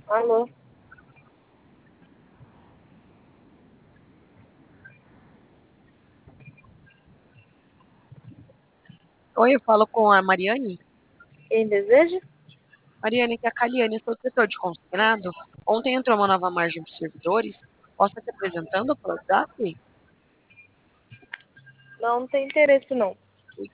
Alô? Oi, eu falo com a Mariane. Quem deseja? Mariane, que é a Caliane, sou setor de consignado. Ontem entrou uma nova margem para os servidores. Posso estar te apresentando pelo WhatsApp? Não, não tem interesse, não.